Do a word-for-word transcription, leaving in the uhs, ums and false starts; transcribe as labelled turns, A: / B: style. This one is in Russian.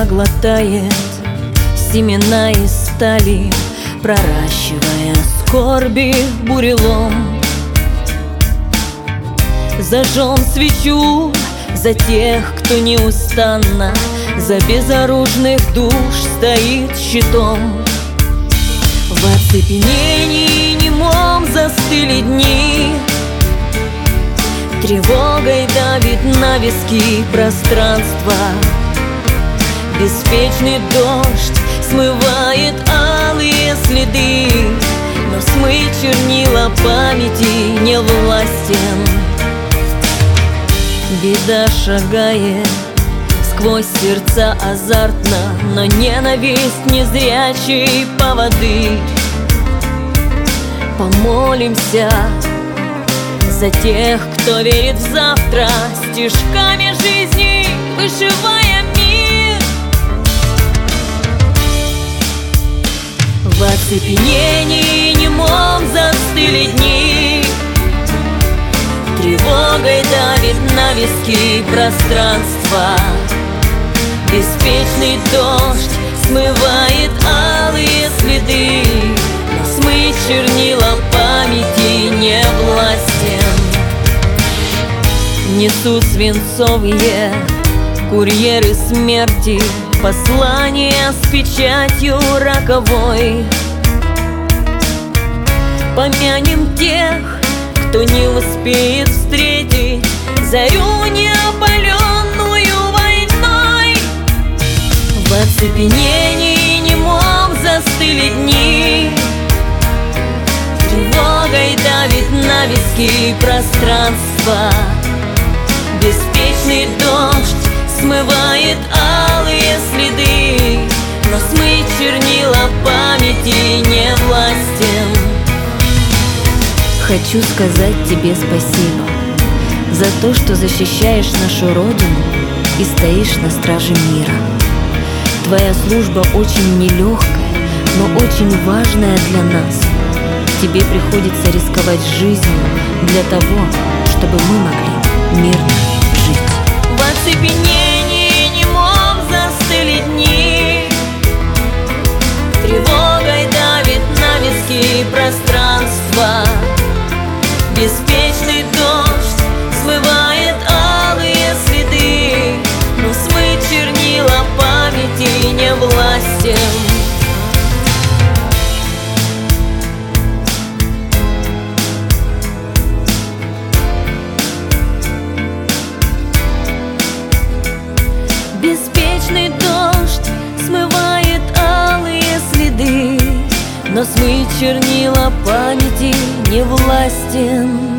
A: глотает семена из стали, проращивая скорби бурелом. Зажжем свечу за тех, кто неустанно за безоружных душ стоит щитом. В оцепенении немом застыли дни, тревогой давит на виски пространство. Беспечный дождь смывает алые следы, но смыть чернила памяти не властен. Беда шагает сквозь сердца азартно, но ненависть незрячей поводы. Помолимся за тех, кто верит в завтра, стежками жизни вышивая мир. В оцепенении немом застыли дни, тревогой давит на виски пространство. Беспечный дождь смывает алые следы, но смыть чернила памяти не властен. Несут свинцовые курьеры смерти послания с печатью роковой. Помянем тех, кто не успеет встретить зарю неопаленную войной. В оцепенении немом застыли дни, тревогой давит на виски пространство. Беспечный дождь смывает алые следы, но смыть чернила памяти не властен.
B: Хочу сказать тебе спасибо за то, что защищаешь нашу Родину и стоишь на страже мира. Твоя служба очень нелегкая, но очень важная для нас. Тебе приходится рисковать жизнью для того, чтобы мы могли мирно жить.
A: В оцепенении немом застыли дни, тревогой давит на виски пространство. Беспечный дождь смывает алые следы, но смыть чернила памяти не властен. Беспечный дождь смывает алые следы, но смыть чернила памяти не властен.